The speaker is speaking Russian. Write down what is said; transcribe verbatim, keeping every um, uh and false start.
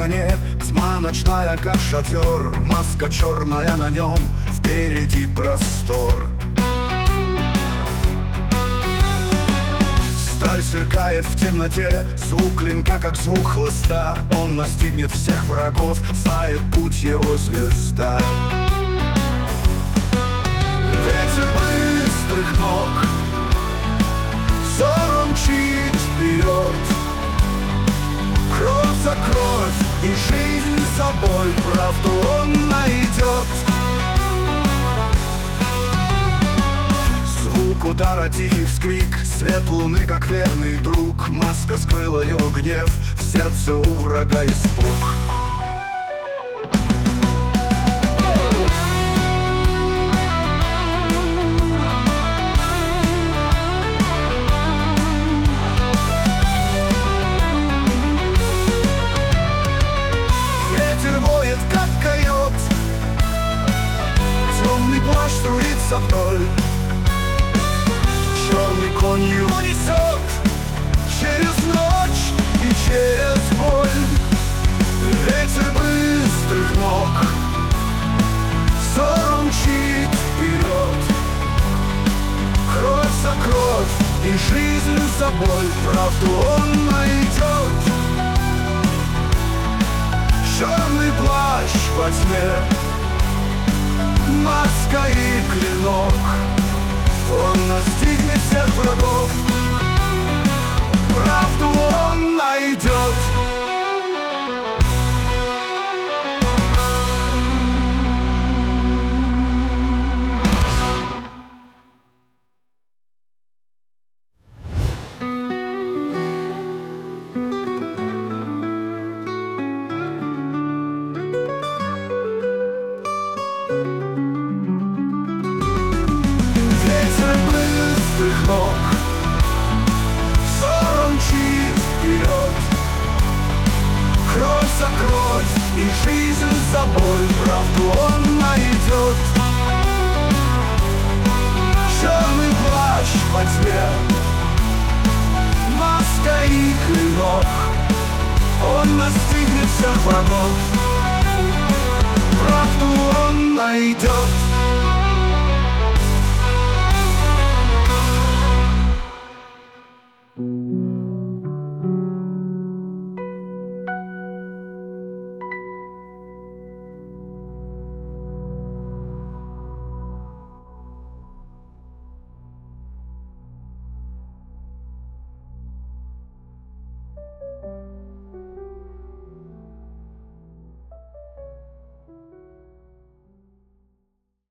коне, тьма ночная, как шатер, маска черная на нем, впереди простор. Сталь сверкает в темноте, звук клинка, как звук хлыста. Он настигнет всех врагов, знает путь его звезда. Ветер быстрых ног, взор мчит вперед. Кровь за кровь и жизнь за боль, правду он найдет. Звук удара, тихий вскрик, свет луны, как верный друг. Маска скрыла его гнев, в сердце у врага испуг. Ветер воет, как койот, темный плащ струится вдоль. Черный конь его несет через ночь и через боль. Ветер быстрых ног, взор мчит вперед. Кровь за кровь и жизнь за боль, правду он найдет. Черный плащ во тьме, маска и клинок. Он настигнет всех врагов, правду он найдет. Ног, взор мчит вперед. Кровь за кровь и жизнь за боль, правду он найдет. Черный плащ во тьме, маска и клинок. Он настигнет всех врагов, правду он найдет.